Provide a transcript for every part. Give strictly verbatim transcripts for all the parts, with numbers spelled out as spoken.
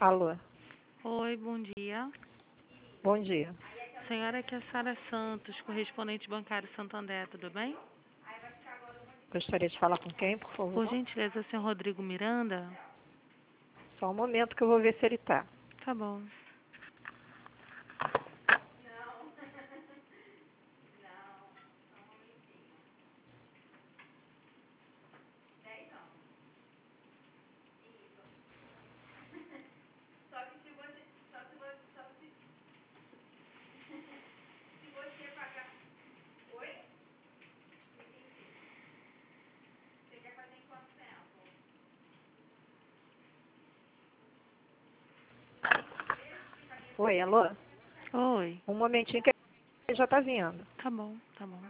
Alô, Oi, bom dia. bom dia. Senhora, aqui é a Sara Santos, correspondente bancário Santander, tudo bem? Gostaria de falar com quem, por Por favor? gentileza, o senhor Rodrigo Miranda? Só um momento que eu vou ver se ele está. Tá bom. Oi, alô? Oi, Um momentinho que ele já está vindo. tá bom, tá bom.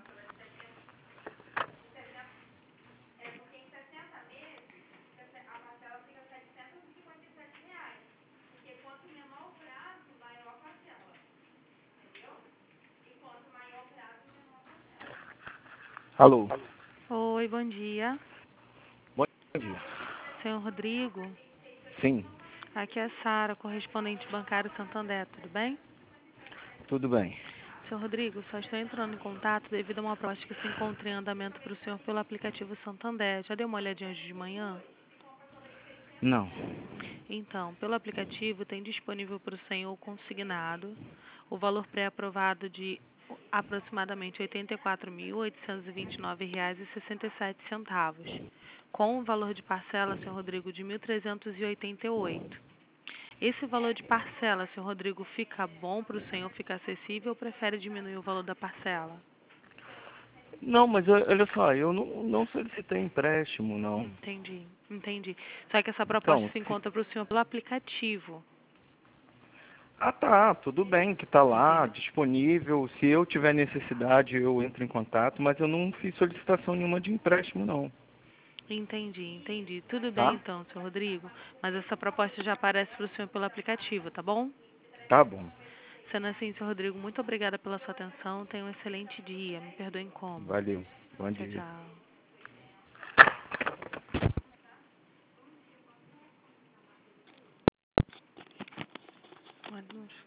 Alô, Oi, bom dia. bom dia. Senhor Rodrigo, Sim, aqui é a Sara, correspondente bancário Santander, tudo bem? tudo bem. Senhor Rodrigo, só estou entrando em contato devido a uma proposta que se encontra em andamento para o senhor pelo aplicativo Santander. Já deu uma olhadinha hoje de manhã? Não. Então, pelo aplicativo tem disponível para o senhor consignado o valor pré-aprovado de aproximadamente oitenta e quatro mil, oitocentos e vinte e nove reais e sessenta e sete centavos, com o valor de parcela, senhor Rodrigo, de mil trezentos e oitenta e oito. Esse valor de parcela, senhor Rodrigo, fica bom para o senhor, fica acessível ou prefere diminuir o valor da parcela? Não, mas o- olha só, eu não, não solicitei empréstimo, não. Entendi, entendi. Só que essa proposta Então, se se... encontra para o senhor pelo aplicativo. ah tá, tudo bem que tá lá, Entendi. disponível. Se eu tiver necessidade, eu entro em contato, mas eu não fiz solicitação nenhuma de empréstimo, não. Entendi, entendi. Tudo bem Tá? então, senhor Rodrigo. Mas essa proposta já aparece para o senhor pelo aplicativo, tá bom? Tá bom. Sendo assim, senhor Rodrigo, muito obrigada pela sua atenção. Tenha um excelente dia. Me perdoe o incômodo. Valeu. Bom Tchau, dia. tchau. Mas,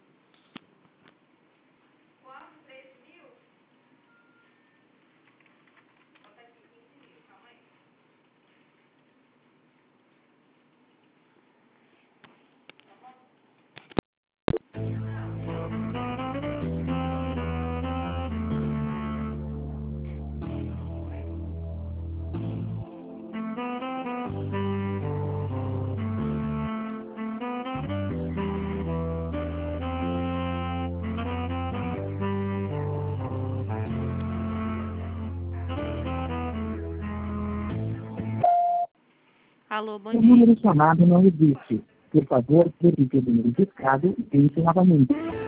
alô, bom O dia. número chamado não existe. Por favor, repita o número discado e tente novamente.